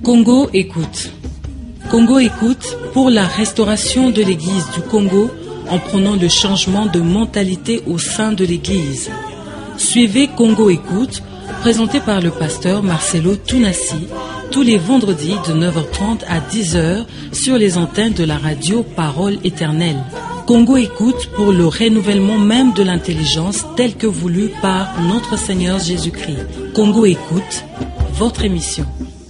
Congo écoute. Congo écoute pour la restauration de l'Église du Congo en prônant le changement de mentalité au sein de l'Église. Suivez Congo écoute, présenté par le pasteur Marcelo Tounassi, tous les vendredis de 9h30 à 10h sur les antennes de la radio Parole Éternelle. Congo écoute pour le renouvellement même de l'intelligence telle que voulue par notre Seigneur Jésus-Christ. Congo écoute, votre émission.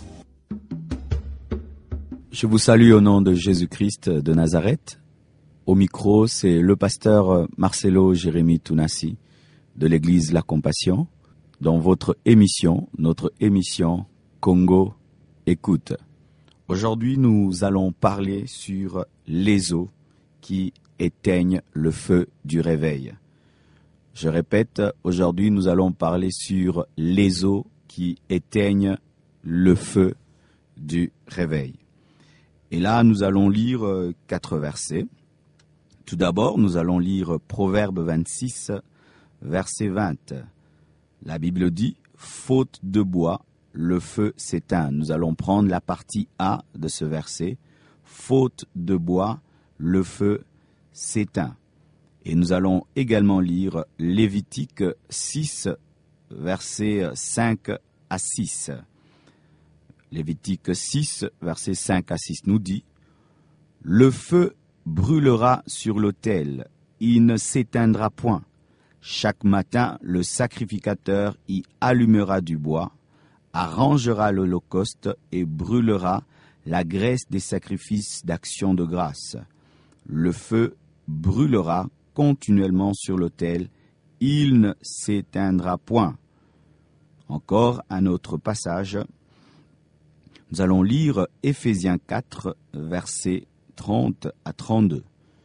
Je vous salue au nom de Jésus-Christ de Nazareth. Au micro, c'est le pasteur Marcelo Jérémy Tounassi de l'église La Compassion dans votre émission, notre émission Congo écoute. Aujourd'hui, nous allons parler sur les eaux qui éteignent le feu du réveil. Je répète, aujourd'hui, nous allons parler sur les eaux qui éteignent le feu du réveil. Et là, nous allons lire 4 versets. Tout d'abord, nous allons lire Proverbe 26, verset 20. La Bible dit « Faute de bois, le feu s'éteint ». Nous allons prendre la partie A de ce verset. « Faute de bois, le feu s'éteint ». Et nous allons également lire Lévitique 6, versets 5 à 6. Lévitique 6, versets 5 à 6 nous dit « Le feu brûlera sur l'autel, il ne s'éteindra point. Chaque matin, le sacrificateur y allumera du bois, arrangera l'holocauste et brûlera la graisse des sacrifices d'action de grâce. Le feu brûlera continuellement sur l'autel, il ne s'éteindra point. » Encore un autre passage. Nous allons lire Éphésiens 4, versets 30 à 32.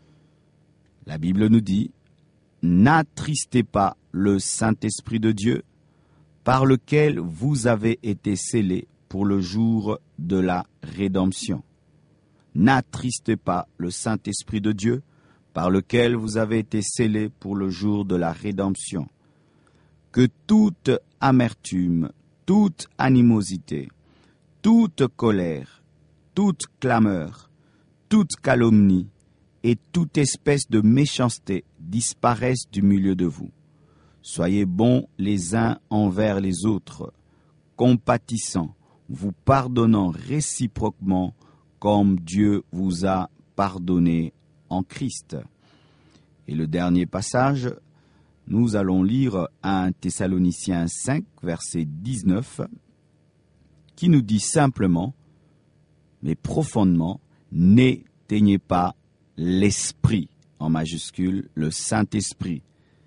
La Bible nous dit « N'attristez pas le Saint-Esprit de Dieu, par lequel vous avez été scellés pour le jour de la rédemption. N'attristez pas le Saint-Esprit de Dieu, par lequel vous avez été scellés pour le jour de la rédemption. Que toute amertume, toute animosité, toute colère, toute clameur, toute calomnie et toute espèce de méchanceté disparaissent du milieu de vous. Soyez bons les uns envers les autres, compatissants, vous pardonnant réciproquement comme Dieu vous a pardonné en Christ. » Et le dernier passage, nous allons lire 1 Thessaloniciens 5, verset 19, qui nous dit simplement, mais profondément, n'éteignez pas l'Esprit, en majuscule, le Saint-Esprit.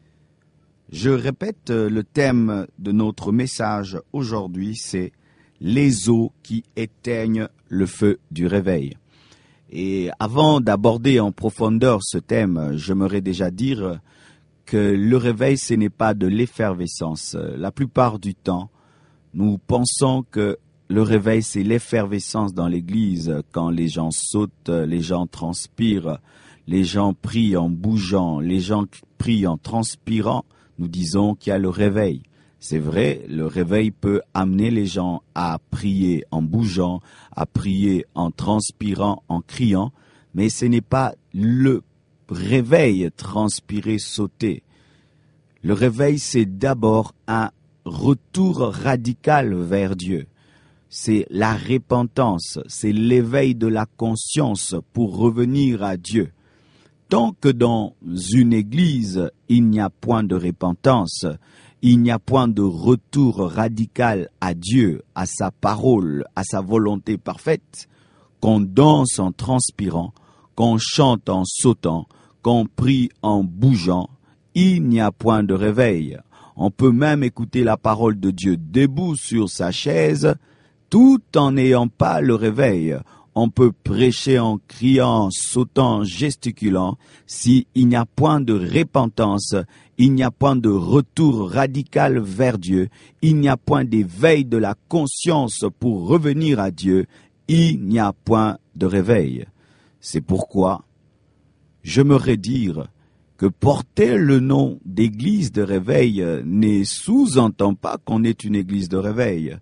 Je répète, le thème de notre message aujourd'hui, c'est les eaux qui éteignent le feu du réveil. Et avant d'aborder en profondeur ce thème, j'aimerais déjà dire que le réveil, ce n'est pas de l'effervescence. La plupart du temps, nous pensons que le réveil, c'est l'effervescence dans l'église, quand les gens sautent, les gens transpirent, les gens prient en bougeant, les gens prient en transpirant. Nous disons qu'il y a le réveil. C'est vrai, le réveil peut amener les gens à prier en bougeant, à prier en transpirant, en criant, mais ce n'est pas le réveil transpirer, sauter. Le réveil, c'est d'abord un retour radical vers Dieu. C'est la repentance, c'est l'éveil de la conscience pour revenir à Dieu. Tant que dans une église, il n'y a point de repentance, il n'y a point de retour radical à Dieu, à sa parole, à sa volonté parfaite, qu'on danse en transpirant, qu'on chante en sautant, qu'on prie en bougeant, il n'y a point de réveil. On peut même écouter la parole de Dieu debout sur sa chaise, tout en n'ayant pas le réveil. On peut prêcher en criant, sautant, gesticulant. S'il n'y a point de repentance, il n'y a point de retour radical vers Dieu, il n'y a point d'éveil de la conscience pour revenir à Dieu, il n'y a point de réveil. C'est pourquoi j'aimerais dire que porter le nom d'église de réveil ne sous-entend pas qu'on est une église de réveil.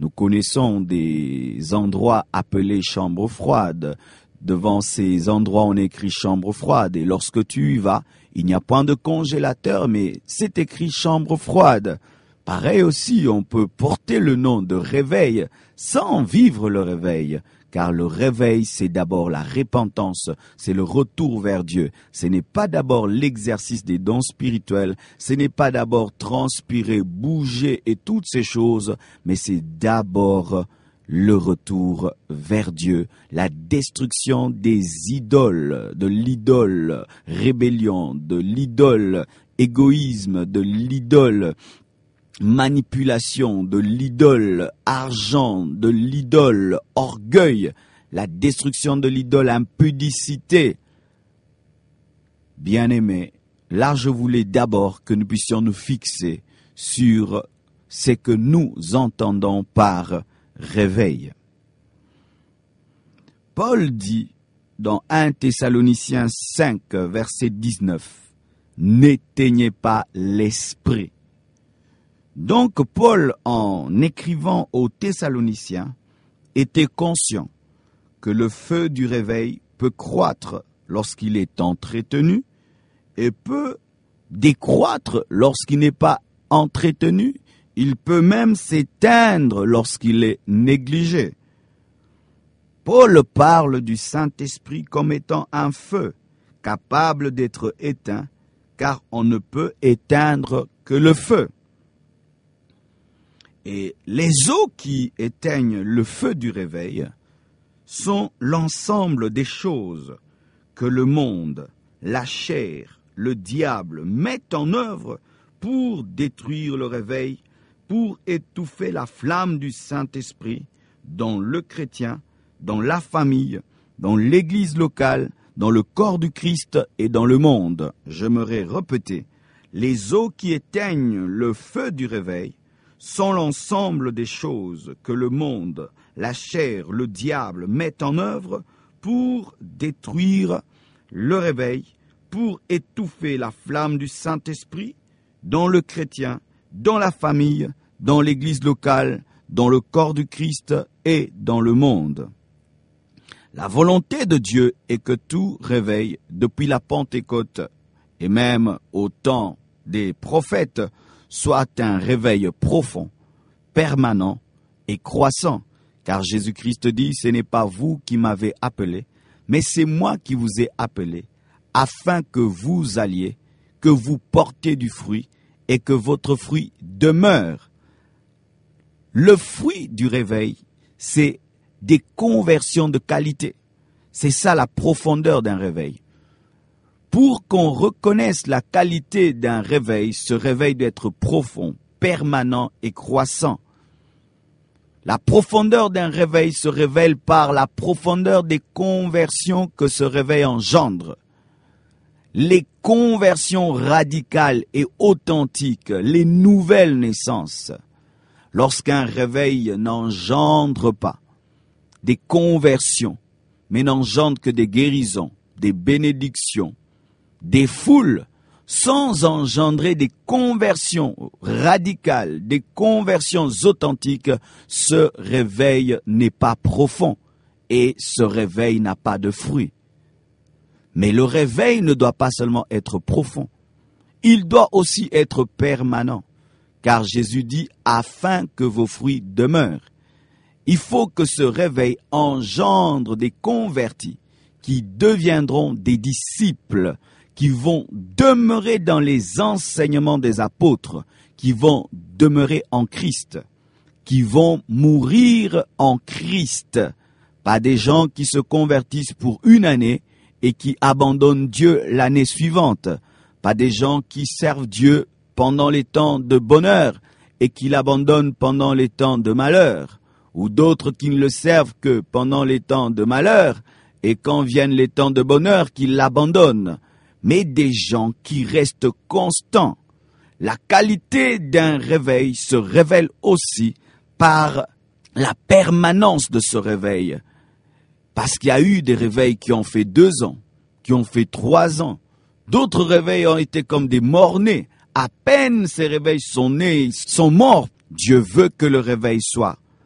Nous connaissons des endroits appelés chambres froides. Devant ces endroits, on écrit chambre froide. Et lorsque tu y vas, il n'y a point de congélateur, mais c'est écrit chambre froide. Pareil aussi, on peut porter le nom de réveil sans vivre le réveil. Car le réveil, c'est d'abord la repentance, c'est le retour vers Dieu. Ce n'est pas d'abord l'exercice des dons spirituels, ce n'est pas d'abord transpirer, bouger et toutes ces choses, mais c'est d'abord le retour vers Dieu, la destruction des idoles, de l'idole rébellion, de l'idole égoïsme, de l'idole manipulation, de l'idole argent, de l'idole orgueil, la destruction de l'idole impudicité. Bien-aimés, là je voulais d'abord que nous puissions nous fixer sur ce que nous entendons par réveil. Paul dit dans 1 Thessaloniciens 5, verset 19, « N'éteignez pas l'esprit ». Donc Paul, en écrivant aux Thessaloniciens, était conscient que le feu du réveil peut croître lorsqu'il est entretenu et peut décroître lorsqu'il n'est pas entretenu. Il peut même s'éteindre lorsqu'il est négligé. Paul parle du Saint-Esprit comme étant un feu capable d'être éteint, car on ne peut éteindre que le feu. Et les eaux qui éteignent le feu du réveil sont l'ensemble des choses que le monde, la chair, le diable mettent en œuvre pour détruire le réveil, pour étouffer la flamme du Saint-Esprit dans le chrétien, dans la famille, dans l'église locale, dans le corps du Christ et dans le monde. J'aimerais répéter, les eaux qui éteignent le feu du réveil sont l'ensemble des choses que le monde, la chair, le diable mettent en œuvre pour détruire le réveil, pour étouffer la flamme du Saint-Esprit dans le chrétien, dans la famille, dans l'église locale, dans le corps du Christ et dans le monde. La volonté de Dieu est que tout réveil, depuis la Pentecôte et même au temps des prophètes, soit un réveil profond, permanent et croissant. Car Jésus-Christ dit, ce n'est pas vous qui m'avez appelé, mais c'est moi qui vous ai appelé, afin que vous alliez, que vous portiez du fruit et que votre fruit demeure. Le fruit du réveil, c'est des conversions de qualité. C'est ça la profondeur d'un réveil. Pour qu'on reconnaisse la qualité d'un réveil, ce réveil doit être profond, permanent et croissant. La profondeur d'un réveil se révèle par la profondeur des conversions que ce réveil engendre. Les conversions radicales et authentiques, les nouvelles naissances, lorsqu'un réveil n'engendre pas des conversions, mais n'engendre que des guérisons, des bénédictions, des foules, sans engendrer des conversions radicales, des conversions authentiques, ce réveil n'est pas profond et ce réveil n'a pas de fruit. Mais le réveil ne doit pas seulement être profond, il doit aussi être permanent, car Jésus dit « afin que vos fruits demeurent ». Il faut que ce réveil engendre des convertis qui deviendront des disciples, qui vont demeurer dans les enseignements des apôtres, qui vont demeurer en Christ, qui vont mourir en Christ. Pas des gens qui se convertissent pour une année et qui abandonnent Dieu l'année suivante. Pas des gens qui servent Dieu pendant les temps de bonheur et qui l'abandonnent pendant les temps de malheur. Ou d'autres qui ne le servent que pendant les temps de malheur et quand viennent les temps de bonheur qu'ils l'abandonnent. Mais des gens qui restent constants. La qualité d'un réveil se révèle aussi par la permanence de ce réveil. Parce qu'il y a eu des réveils qui ont fait 2 ans, qui ont fait 3 ans. D'autres réveils ont été comme des morts-nés. À peine ces réveils sont nés, ils sont morts. Dieu veut que le réveil soit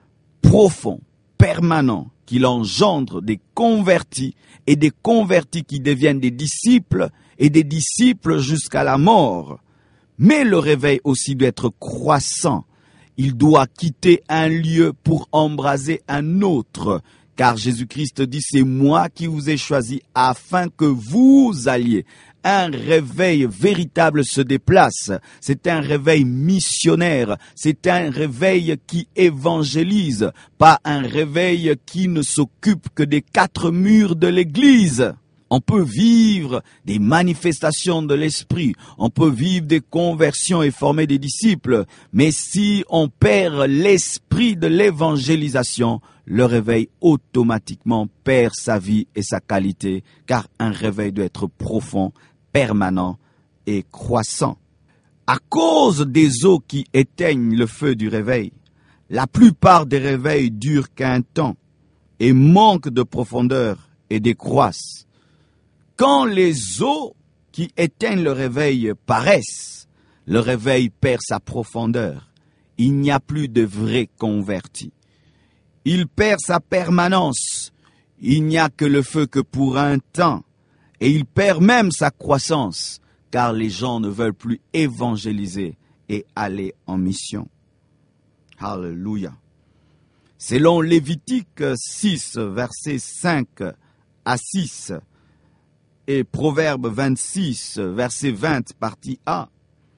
profond, permanent, qu'il engendre des convertis et des convertis qui deviennent des disciples et des disciples jusqu'à la mort. Mais le réveil aussi doit être croissant. Il doit quitter un lieu pour embraser un autre. Car Jésus-Christ dit, c'est moi qui vous ai choisi afin que vous alliez. Un réveil véritable se déplace. C'est un réveil missionnaire. C'est un réveil qui évangélise. Pas un réveil qui ne s'occupe que des 4 murs de l'église. On peut vivre des manifestations de l'esprit, on peut vivre des conversions et former des disciples, mais si on perd l'esprit de l'évangélisation, le réveil automatiquement perd sa vie et sa qualité, car un réveil doit être profond, permanent et croissant. À cause des eaux qui éteignent le feu du réveil, la plupart des réveils durent qu'un temps et manquent de profondeur et décroissent. Quand les eaux qui éteignent le réveil paraissent, le réveil perd sa profondeur. Il n'y a plus de vrais convertis. Il perd sa permanence. Il n'y a que le feu que pour un temps. Et il perd même sa croissance, car les gens ne veulent plus évangéliser et aller en mission. Alléluia. Selon Lévitique 6, versets 5 à 6, et Proverbe 26, verset 20, partie A,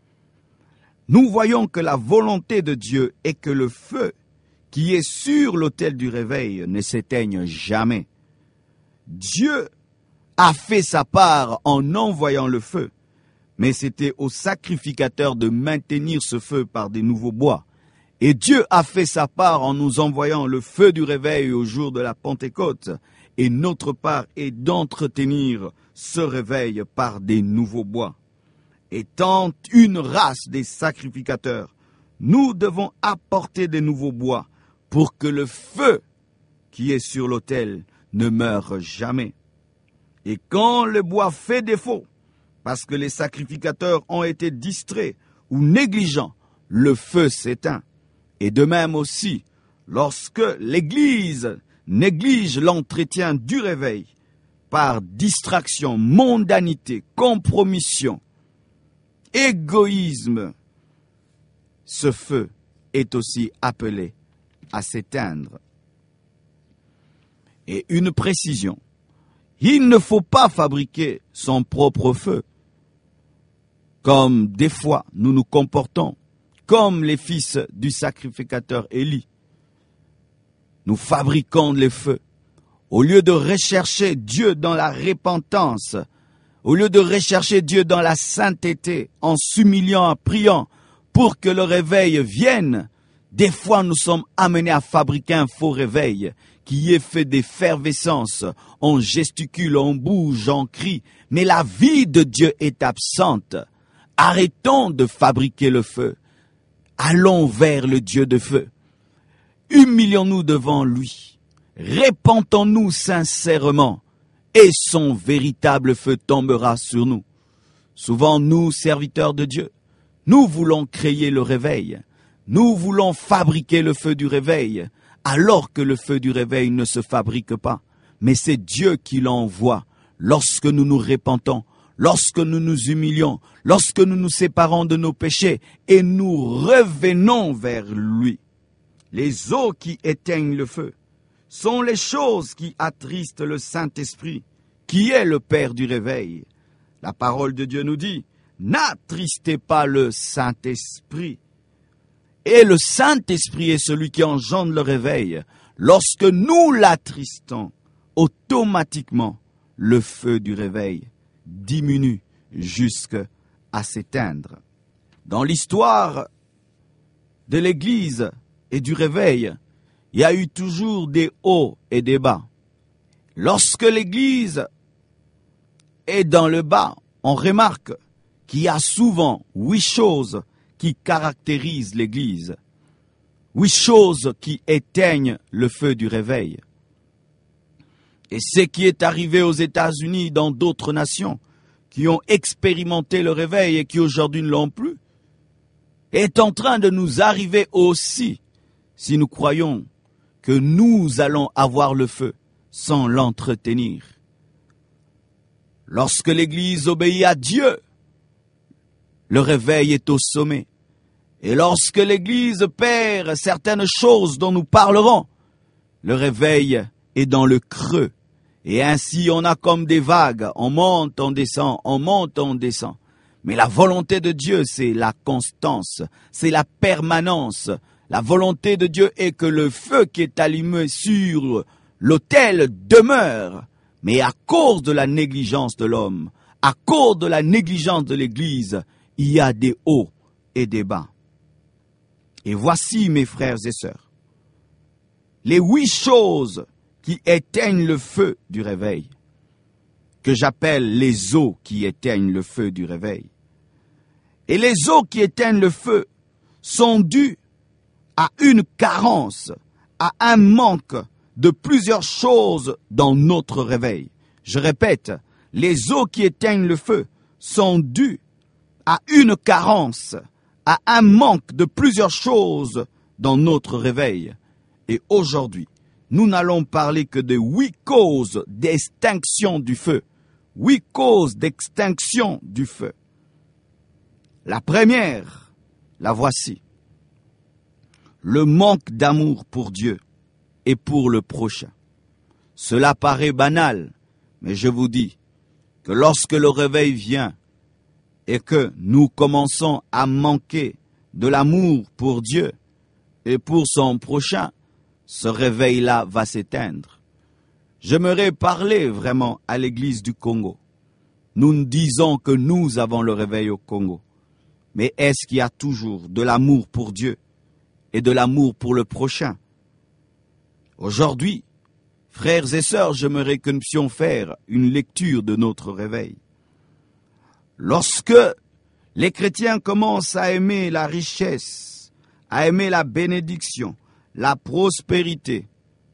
nous voyons que la volonté de Dieu est que le feu qui est sur l'autel du réveil ne s'éteigne jamais. Dieu a fait sa part en envoyant le feu, mais c'était au sacrificateur de maintenir ce feu par des nouveaux bois. Et Dieu a fait sa part en nous envoyant le feu du réveil au jour de la Pentecôte, et notre part est d'entretenir ce réveil par des nouveaux bois. Étant une race des sacrificateurs, nous devons apporter des nouveaux bois pour que le feu qui est sur l'autel ne meure jamais. Et quand le bois fait défaut, parce que les sacrificateurs ont été distraits ou négligents, le feu s'éteint. Et de même aussi, lorsque l'Église néglige l'entretien du réveil par distraction, mondanité, compromission, égoïsme, ce feu est aussi appelé à s'éteindre. Et une précision, il ne faut pas fabriquer son propre feu, comme des fois nous nous comportons, comme les fils du sacrificateur Élie. Nous fabriquons les feux. Au lieu de rechercher Dieu dans la repentance, au lieu de rechercher Dieu dans la sainteté, en s'humiliant, en priant, pour que le réveil vienne, des fois nous sommes amenés à fabriquer un faux réveil qui est fait d'effervescence. On gesticule, on bouge, on crie, mais la vie de Dieu est absente. Arrêtons de fabriquer le feu. Allons vers le Dieu de feu. Humilions-nous devant lui. Répentons-nous sincèrement et son véritable feu tombera sur nous. Souvent, nous, serviteurs de Dieu, nous voulons créer le réveil. Nous voulons fabriquer le feu du réveil, alors que le feu du réveil ne se fabrique pas. Mais c'est Dieu qui l'envoie lorsque nous nous repentons, lorsque nous nous humilions, lorsque nous nous séparons de nos péchés et nous revenons vers lui. Les eaux qui éteignent le feu sont les choses qui attristent le Saint-Esprit, qui est le Père du réveil. La parole de Dieu nous dit, n'attristez pas le Saint-Esprit. Et le Saint-Esprit est celui qui engendre le réveil. Lorsque nous l'attristons, automatiquement, le feu du réveil diminue jusqu'à s'éteindre. Dans l'histoire de l'Église et du réveil, il y a eu toujours des hauts et des bas. Lorsque l'Église est dans le bas, on remarque qu'il y a souvent 8 choses qui caractérisent l'Église. 8 choses qui éteignent le feu du réveil. Et ce qui est arrivé aux États-Unis, dans d'autres nations, qui ont expérimenté le réveil et qui aujourd'hui ne l'ont plus, est en train de nous arriver aussi, si nous croyons que nous allons avoir le feu sans l'entretenir. Lorsque l'Église obéit à Dieu, le réveil est au sommet. Et lorsque l'Église perd certaines choses dont nous parlerons, le réveil est dans le creux. Et ainsi on a comme des vagues, on monte, on descend, on monte, on descend. Mais la volonté de Dieu, c'est la constance, c'est la permanence. La volonté de Dieu est que le feu qui est allumé sur l'autel demeure. Mais à cause de la négligence de l'homme, à cause de la négligence de l'Église, il y a des hauts et des bas. Et voici, mes frères et sœurs, les 8 choses qui éteignent le feu du réveil, que j'appelle les eaux qui éteignent le feu du réveil. Et les eaux qui éteignent le feu sont dues à une carence, à un manque de plusieurs choses dans notre réveil. Je répète, les eaux qui éteignent le feu sont dues à une carence, à un manque de plusieurs choses dans notre réveil. Et aujourd'hui, nous n'allons parler que de 8 causes d'extinction du feu. 8 causes d'extinction du feu. La première, la voici. Le manque d'amour pour Dieu et pour le prochain. Cela paraît banal, mais je vous dis que lorsque le réveil vient et que nous commençons à manquer de l'amour pour Dieu et pour son prochain, ce réveil-là va s'éteindre. J'aimerais parler vraiment à l'Église du Congo. Nous disons que nous avons le réveil au Congo. Mais est-ce qu'il y a toujours de l'amour pour Dieu et de l'amour pour le prochain? Aujourd'hui, frères et sœurs, j'aimerais que nous puissions faire une lecture de notre réveil. Lorsque les chrétiens commencent à aimer la richesse, à aimer la bénédiction, la prospérité,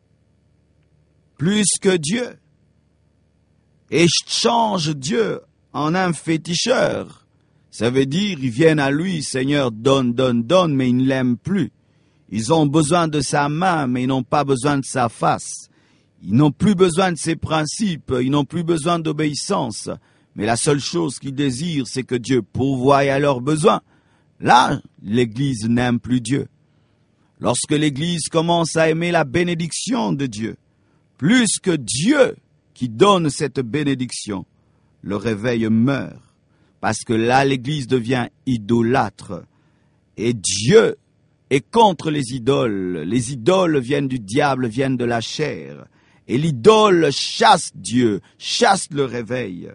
plus que Dieu, et changent Dieu en un féticheur, ça veut dire ils viennent à lui, Seigneur, donne, donne, donne, mais ils ne l'aiment plus. Ils ont besoin de sa main, mais ils n'ont pas besoin de sa face. Ils n'ont plus besoin de ses principes, ils n'ont plus besoin d'obéissance. Mais la seule chose qu'ils désirent, c'est que Dieu pourvoie à leurs besoins. Là, l'Église n'aime plus Dieu. Lorsque l'Église commence à aimer la bénédiction de Dieu, plus que Dieu qui donne cette bénédiction, le réveil meurt. Parce que là, l'Église devient idolâtre. Et Dieu est contre les idoles. Les idoles viennent du diable, viennent de la chair. Et l'idole chasse Dieu, chasse le réveil.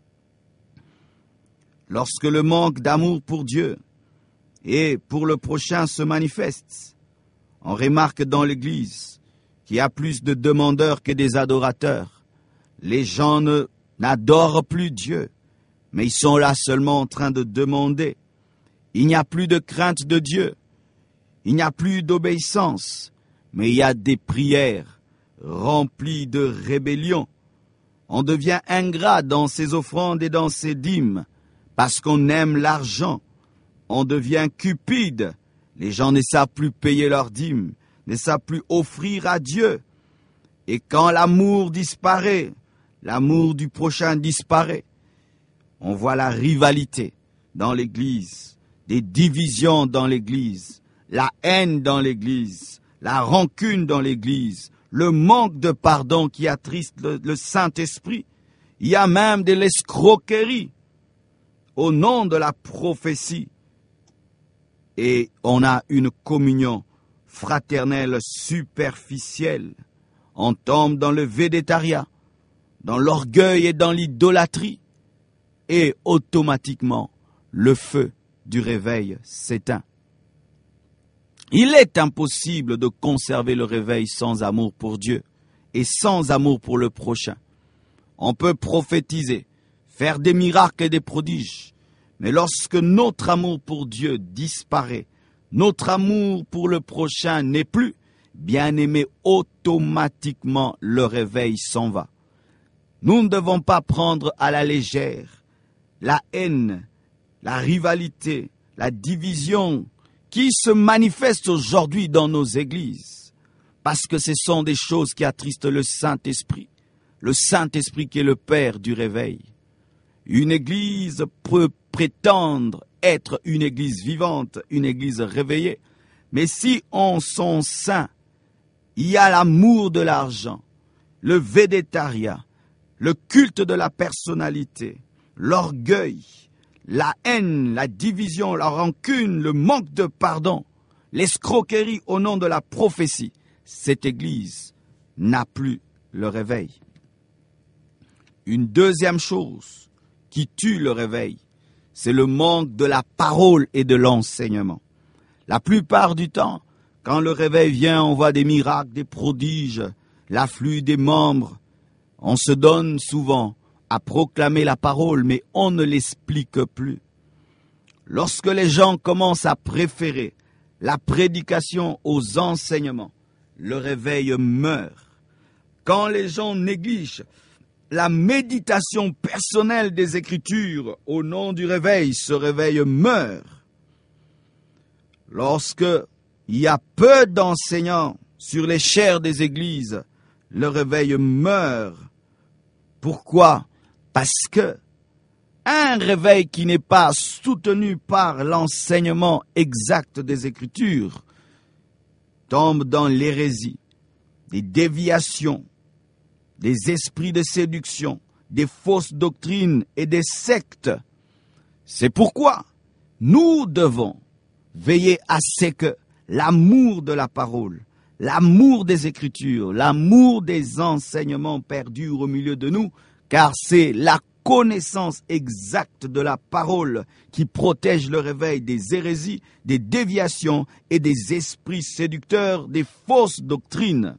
Lorsque le manque d'amour pour Dieu et pour le prochain se manifeste, on remarque dans l'Église qu'il y a plus de demandeurs que des adorateurs. Les gens n'adorent plus Dieu, mais ils sont là seulement en train de demander. Il n'y a plus de crainte de Dieu, il n'y a plus d'obéissance, mais il y a des prières remplies de rébellion. On devient ingrat dans ses offrandes et dans ses dîmes, parce qu'on aime l'argent. On devient cupide. Les gens ne savent plus payer leurs dîmes, ne savent plus offrir à Dieu. Et quand l'amour disparaît, l'amour du prochain disparaît, on voit la rivalité dans l'Église, des divisions dans l'Église, la haine dans l'Église, la rancune dans l'Église, le manque de pardon qui attriste le Saint-Esprit. Il y a même de l'escroquerie au nom de la prophétie. Et on a une communion fraternelle superficielle. On tombe dans le végétariat, dans l'orgueil et dans l'idolâtrie. Et automatiquement, le feu du réveil s'éteint. Il est impossible de conserver le réveil sans amour pour Dieu et sans amour pour le prochain. On peut prophétiser, faire des miracles et des prodiges, mais lorsque notre amour pour Dieu disparaît, notre amour pour le prochain n'est plus, bien aimé, automatiquement le réveil s'en va. Nous ne devons pas prendre à la légère la haine, la rivalité, la division qui se manifeste aujourd'hui dans nos églises. parce que ce sont des choses qui attristent le Saint-Esprit qui est le Père du réveil. Une église peut prétendre être une église vivante, une église réveillée, mais si en son sein, il y a l'amour de l'argent, le védétariat, le culte de la personnalité, l'orgueil, la haine, la division, la rancune, le manque de pardon, l'escroquerie au nom de la prophétie, cette église n'a plus le réveil. Une deuxième chose qui tue le réveil, c'est le manque de la parole et de l'enseignement. La plupart du temps, quand le réveil vient, on voit des miracles, des prodiges, l'afflux des membres. On se donne souvent à proclamer la parole, mais on ne l'explique plus. Lorsque les gens commencent à préférer la prédication aux enseignements, le réveil meurt. Quand les gens négligent la méditation personnelle des Écritures au nom du réveil, ce réveil meurt. Lorsque il y a peu d'enseignants sur les chaires des églises, le réveil meurt. Pourquoi? Parce que un réveil qui n'est pas soutenu par l'enseignement exact des Écritures tombe dans l'hérésie, des déviations, des esprits de séduction, des fausses doctrines et des sectes. C'est pourquoi nous devons veiller à ce que l'amour de la parole, l'amour des Écritures, l'amour des enseignements perdurent au milieu de nous, car c'est la connaissance exacte de la parole qui protège le réveil des hérésies, des déviations et des esprits séducteurs, des fausses doctrines.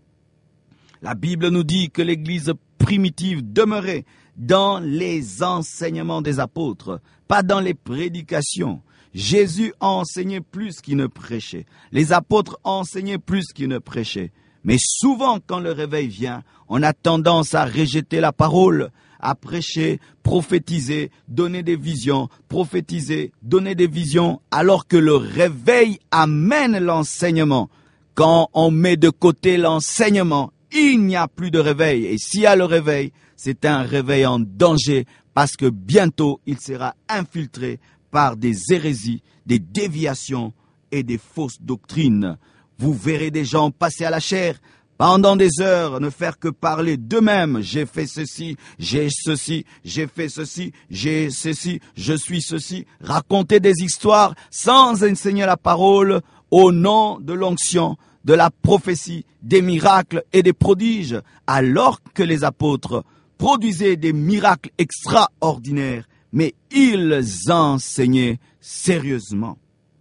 La Bible nous dit que l'Église primitive demeurait dans les enseignements des apôtres, pas dans les prédications. Jésus a enseigné plus qu'il ne prêchait. Les apôtres enseignaient plus qu'ils ne prêchaient. Mais souvent, quand le réveil vient, on a tendance à rejeter la parole, à prêcher, prophétiser, donner des visions, prophétiser, donner des visions, alors que le réveil amène l'enseignement. Quand on met de côté l'enseignement, il n'y a plus de réveil. Et s'il y a le réveil, c'est un réveil en danger, parce que bientôt, il sera infiltré par des hérésies, des déviations et des fausses doctrines. Vous verrez des gens passer à la chair pendant des heures, ne faire que parler d'eux-mêmes. J'ai fait ceci, j'ai ceci, j'ai fait ceci, j'ai ceci, je suis ceci. Raconter des histoires sans enseigner la parole au nom de l'onction, de la prophétie, des miracles et des prodiges, alors que les apôtres produisaient des miracles extraordinaires, mais ils enseignaient sérieusement.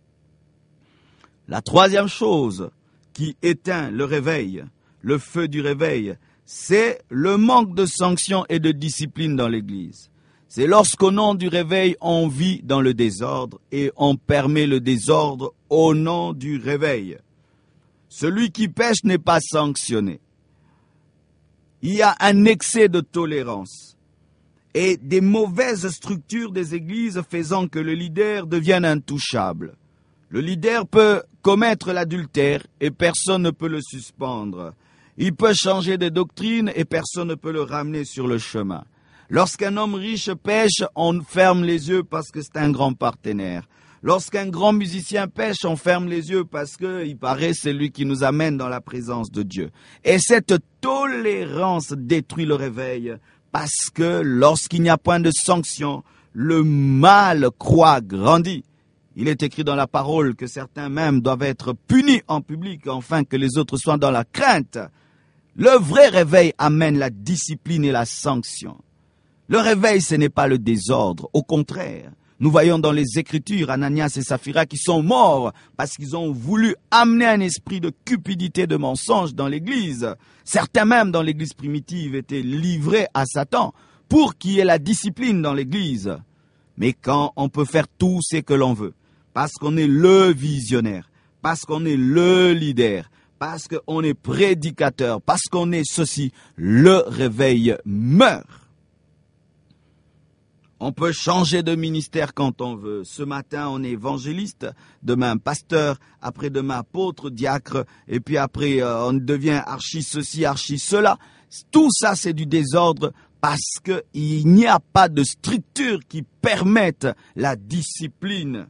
La troisième chose qui éteint le réveil, le feu du réveil, c'est le manque de sanctions et de discipline dans l'Église. C'est lorsqu'au nom du réveil, on vit dans le désordre et on permet le désordre au nom du réveil. Celui qui pêche n'est pas sanctionné. Il y a un excès de tolérance et des mauvaises structures des églises faisant que le leader devienne intouchable. Le leader peut commettre l'adultère et personne ne peut le suspendre. Il peut changer de doctrine et personne ne peut le ramener sur le chemin. Lorsqu'un homme riche pêche, on ferme les yeux parce que c'est un grand partenaire. Lorsqu'un grand musicien pêche, on ferme les yeux parce que il paraît c'est lui qui nous amène dans la présence de Dieu. Et cette tolérance détruit le réveil parce que lorsqu'il n'y a point de sanction, le mal croît, grandit. Il est écrit dans la parole que certains même doivent être punis en public afin que les autres soient dans la crainte. Le vrai réveil amène la discipline et la sanction. Le réveil, ce n'est pas le désordre, au contraire. Nous voyons dans les Écritures Ananias et Saphira qui sont morts parce qu'ils ont voulu amener un esprit de cupidité, de mensonge dans l'Église. Certains même dans l'Église primitive étaient livrés à Satan pour qu'il y ait la discipline dans l'Église. Mais quand on peut faire tout ce que l'on veut, parce qu'on est le visionnaire, parce qu'on est le leader, parce qu'on est prédicateur, parce qu'on est ceci, le réveil meurt. On peut changer de ministère quand on veut. Ce matin, on est évangéliste, demain pasteur, après-demain apôtre, diacre, et puis après, on devient archi ceci, archi cela. Tout ça, c'est du désordre parce qu'il n'y a pas de structure qui permette la discipline.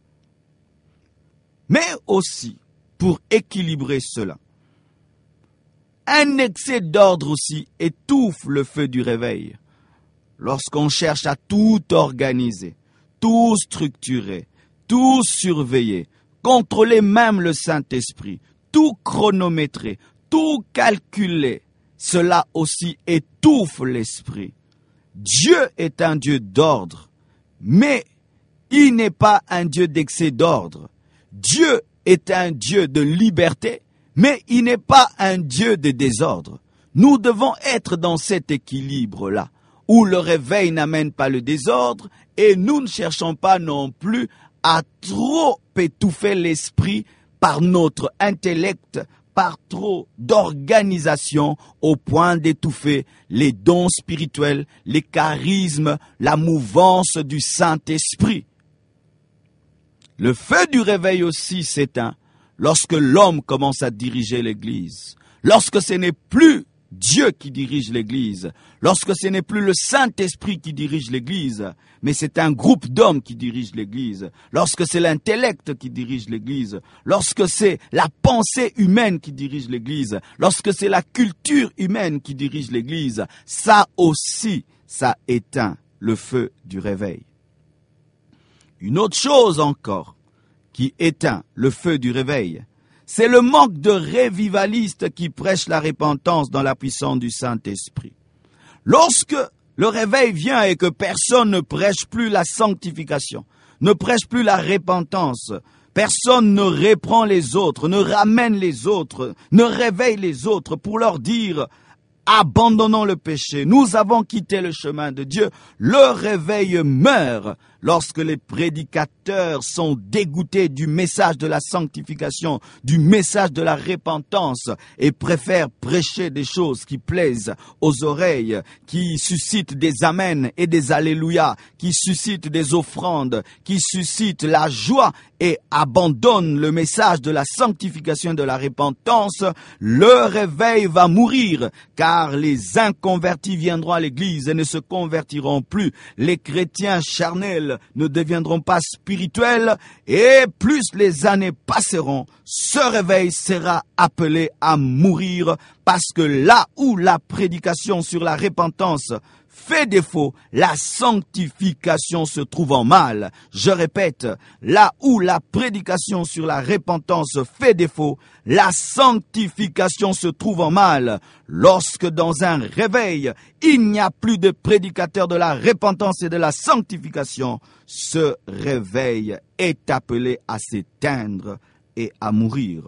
Mais aussi, pour équilibrer cela, un excès d'ordre aussi étouffe le feu du réveil. Lorsqu'on cherche à tout organiser, tout structurer, tout surveiller, contrôler même le Saint-Esprit, tout chronométrer, tout calculer, cela aussi étouffe l'esprit. Dieu est un Dieu d'ordre, mais il n'est pas un Dieu d'excès d'ordre. Dieu est un Dieu de liberté, mais il n'est pas un Dieu de désordre. Nous devons être dans cet équilibre-là, où le réveil n'amène pas le désordre, et nous ne cherchons pas non plus à trop étouffer l'esprit par notre intellect, par trop d'organisation au point d'étouffer les dons spirituels, les charismes, la mouvance du Saint-Esprit. Le feu du réveil aussi s'éteint lorsque l'homme commence à diriger l'Église, lorsque ce n'est plus Dieu qui dirige l'Église, lorsque ce n'est plus le Saint-Esprit qui dirige l'Église, mais c'est un groupe d'hommes qui dirige l'Église, lorsque c'est l'intellect qui dirige l'Église, lorsque c'est la pensée humaine qui dirige l'Église, lorsque c'est la culture humaine qui dirige l'Église, ça aussi, ça éteint le feu du réveil. Une autre chose encore qui éteint le feu du réveil, c'est le manque de révivalistes qui prêchent la repentance dans la puissance du Saint-Esprit. Lorsque le réveil vient et que personne ne prêche plus la sanctification, ne prêche plus la repentance, personne ne reprend les autres, ne ramène les autres, ne réveille les autres pour leur dire « abandonnons le péché, nous avons quitté le chemin de Dieu », le réveil meurt. Lorsque les prédicateurs sont dégoûtés du message de la sanctification, du message de la repentance, et préfèrent prêcher des choses qui plaisent aux oreilles, qui suscitent des amens et des alléluia, qui suscitent des offrandes, qui suscitent la joie, et abandonnent le message de la sanctification et de la repentance, le réveil va mourir, car les inconvertis viendront à l'église et ne se convertiront plus. Les chrétiens charnels ne deviendront pas spirituels, et plus les années passeront, ce réveil sera appelé à mourir, parce que là où la prédication sur la repentance fait défaut, la sanctification se trouvant mal. Je répète, là où la prédication sur la repentance fait défaut, la sanctification se trouvant mal. Lorsque dans un réveil, il n'y a plus de prédicateurs de la repentance et de la sanctification, ce réveil est appelé à s'éteindre et à mourir.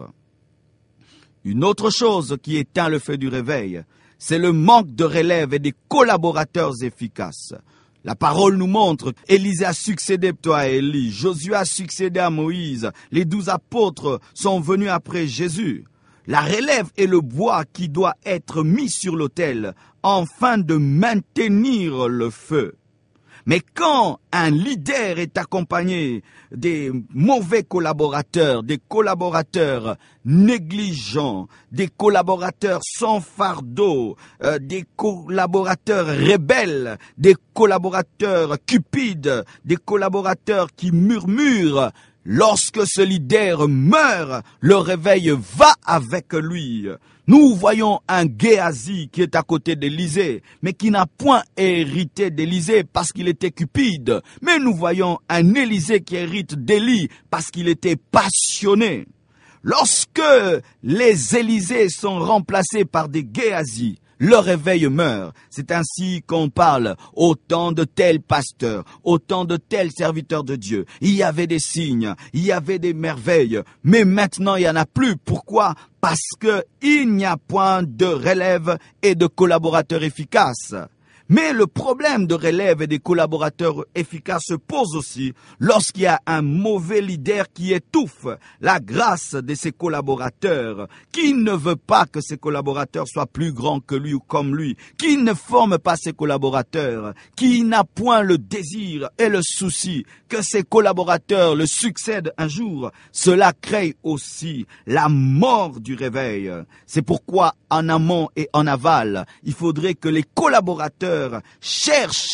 Une autre chose qui éteint le feu du réveil, c'est le manque de relève et des collaborateurs efficaces. La parole nous montre qu'Élisée a succédé à Élie, Josué a succédé à Moïse, les 12 apôtres sont venus après Jésus. La relève est le bois qui doit être mis sur l'autel afin de maintenir le feu. Mais quand un leader est accompagné des mauvais collaborateurs, des collaborateurs négligents, des collaborateurs sans fardeau, des collaborateurs rebelles, des collaborateurs cupides, des collaborateurs qui murmurent, lorsque ce leader meurt, le réveil va avec lui. Nous voyons un Géasi qui est à côté d'Élisée, mais qui n'a point hérité d'Élisée parce qu'il était cupide. Mais nous voyons un Élisée qui hérite d'Élie parce qu'il était passionné. Lorsque les Élysées sont remplacés par des Géasi, le réveil meurt. C'est ainsi qu'on parle au temps de tel pasteur, au temps de tel serviteur de Dieu. Il y avait des signes, il y avait des merveilles, mais maintenant il n'y en a plus. Pourquoi ? Parce qu'il n'y a point de relève et de collaborateurs efficaces. Mais le problème de relève et des collaborateurs efficaces se pose aussi lorsqu'il y a un mauvais leader qui étouffe la grâce de ses collaborateurs, qui ne veut pas que ses collaborateurs soient plus grands que lui ou comme lui, qui ne forme pas ses collaborateurs, qui n'a point le désir et le souci que ses collaborateurs le succèdent un jour. Cela crée aussi la mort du réveil. C'est pourquoi en amont et en aval, il faudrait que les collaborateurs cherchent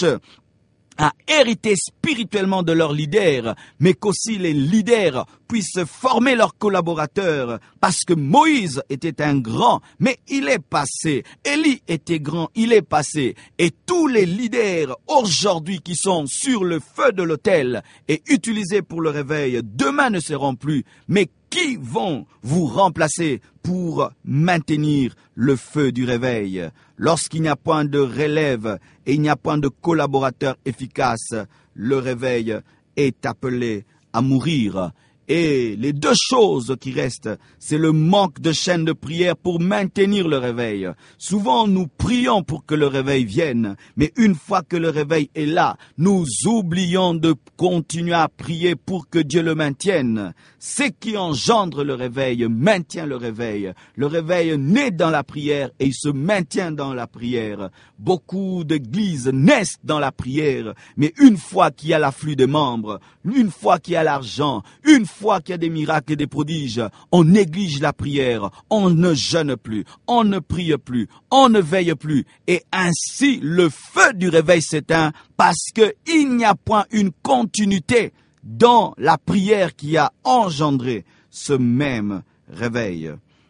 à hériter spirituellement de leurs leaders, mais qu'aussi les leaders puissent former leurs collaborateurs, parce que Moïse était un grand, mais il est passé. Élie était grand, il est passé. Et tous les leaders aujourd'hui qui sont sur le feu de l'autel et utilisés pour le réveil, demain ne seront plus, mais qui vont vous remplacer pour maintenir le feu du réveil? Lorsqu'il n'y a point de relève et il n'y a point de collaborateurs efficaces, le réveil est appelé à mourir. Et les deux choses qui restent, c'est le manque de chaînes de prière pour maintenir le réveil. Souvent, nous prions pour que le réveil vienne, mais une fois que le réveil est là, nous oublions de continuer à prier pour que Dieu le maintienne. Ce qui engendre le réveil maintient le réveil. Le réveil naît dans la prière et il se maintient dans la prière. Beaucoup d'églises naissent dans la prière, mais une fois qu'il y a l'afflux de membres, une fois qu'il y a l'argent, une fois qu'il y a des miracles et des prodiges, on néglige la prière, on ne jeûne plus, on ne prie plus, on ne veille plus. Et ainsi, le feu du réveil s'éteint parce qu'il n'y a point une continuité dans la prière qui a engendré ce même réveil.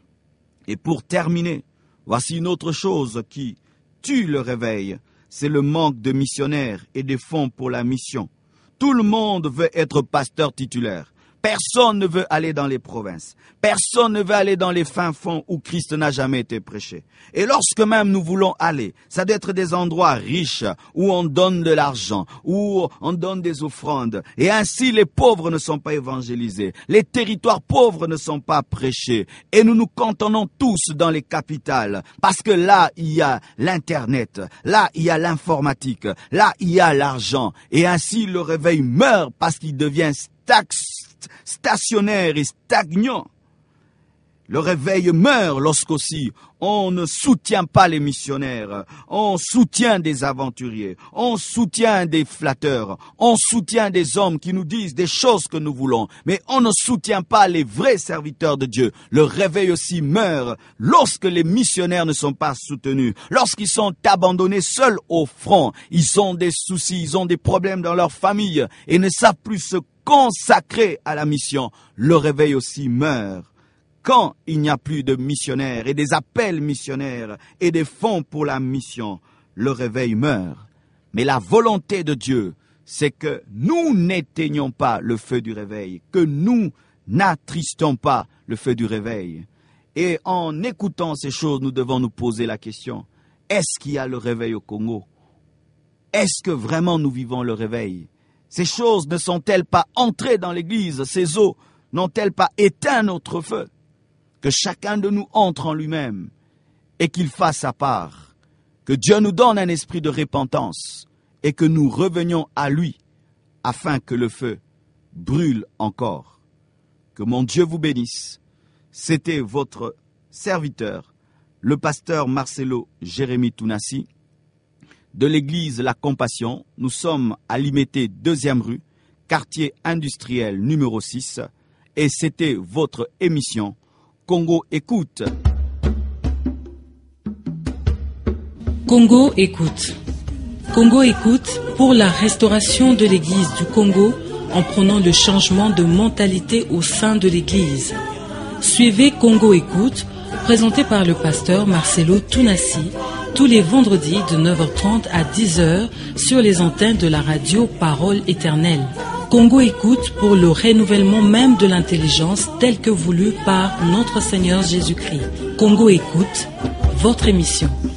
Et pour terminer, voici une autre chose qui tue le réveil, c'est le manque de missionnaires et de fonds pour la mission. Tout le monde veut être pasteur titulaire. Personne ne veut aller dans les provinces. Personne ne veut aller dans les fins fonds où Christ n'a jamais été prêché. Et lorsque même nous voulons aller, ça doit être des endroits riches où on donne de l'argent, où on donne des offrandes. Et ainsi les pauvres ne sont pas évangélisés. Les territoires pauvres ne sont pas prêchés. Et nous nous cantonnons tous dans les capitales. Parce que là, il y a l'Internet. Là, il y a l'informatique. Là, il y a l'argent. Et ainsi le réveil meurt parce qu'il devient stationnaire et stagnant. Le réveil meurt lorsqu'aussi on ne soutient pas les missionnaires, on soutient des aventuriers, on soutient des flatteurs, on soutient des hommes qui nous disent des choses que nous voulons, mais on ne soutient pas les vrais serviteurs de Dieu. Le réveil aussi meurt lorsque les missionnaires ne sont pas soutenus, lorsqu'ils sont abandonnés seuls au front, ils ont des soucis, ils ont des problèmes dans leur famille et ne savent plus se consacrer à la mission. Le réveil aussi meurt quand il n'y a plus de missionnaires et des appels missionnaires et des fonds pour la mission. Le réveil meurt. Mais la volonté de Dieu, c'est que nous n'éteignons pas le feu du réveil, que nous n'attristons pas le feu du réveil. Et en écoutant ces choses, nous devons nous poser la question, est-ce qu'il y a le réveil au Congo? Est-ce que vraiment nous vivons le réveil? Ces choses ne sont-elles pas entrées dans l'église? Ces eaux n'ont-elles pas éteint notre feu? Que chacun de nous entre en lui-même et qu'il fasse sa part. Que Dieu nous donne un esprit de repentance et que nous revenions à lui afin que le feu brûle encore. Que mon Dieu vous bénisse. C'était votre serviteur, le pasteur Marcelo Jérémie Tounassi, de l'église La Compassion. Nous sommes à Limete 2e rue, quartier industriel numéro 6, et c'était votre émission Congo Écoute. Congo Écoute. Congo Écoute pour la restauration de l'Église du Congo en prônant le changement de mentalité au sein de l'Église. Suivez Congo Écoute, présenté par le pasteur Marcelo Tounassi, tous les vendredis de 9h30 à 10h sur les antennes de la radio Parole Éternelle. Congo Écoute pour le renouvellement même de l'intelligence tel que voulu par notre Seigneur Jésus-Christ. Congo Écoute, votre émission.